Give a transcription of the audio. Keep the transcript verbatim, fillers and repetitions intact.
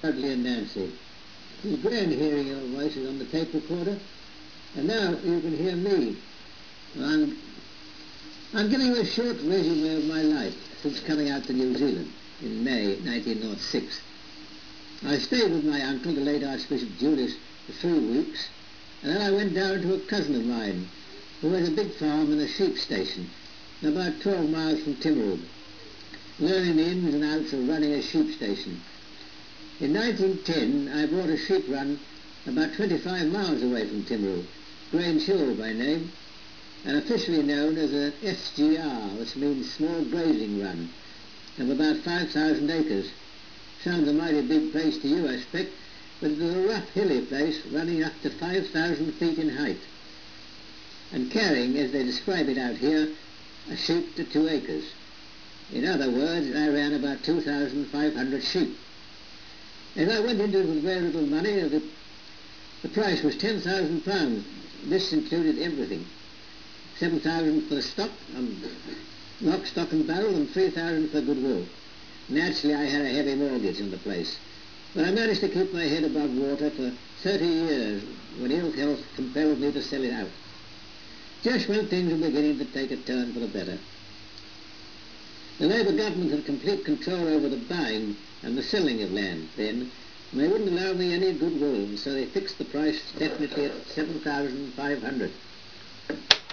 Dudley and Nancy. It was grand hearing your voices on the tape recorder, and now you can hear me. I'm, I'm giving you a short resume of my life since coming out to New Zealand in May nineteen oh six. I stayed with my uncle, the late Archbishop Julius, for three weeks, and then I went down to a cousin of mine who has a big farm and a sheep station about twelve miles from Timaru, learning the ins and outs of running a sheep station. In nineteen ten, I bought a sheep run about twenty-five miles away from Timaru, Grange Hill by name, and officially known as a S G R, which means Small Grazing Run, of about five thousand acres. Sounds a mighty big place to you, I expect, but it was a rough, hilly place running up to five thousand feet in height, and carrying, as they describe it out here, a sheep to two acres. In other words, I ran about two thousand five hundred sheep. As I went into it with very little money, the, the price was ten thousand pounds. This included everything. seven thousand for the stock, um, lock, stock and barrel, and three thousand for goodwill. Naturally, I had a heavy mortgage on the place, but I managed to keep my head above water for thirty years when ill health compelled me to sell it out, just when things were beginning to take a turn for the better. The Labour government had complete control over the buying and the selling of land then, and they wouldn't allow me any goodwill, so they fixed the price definitely at seven thousand five hundred.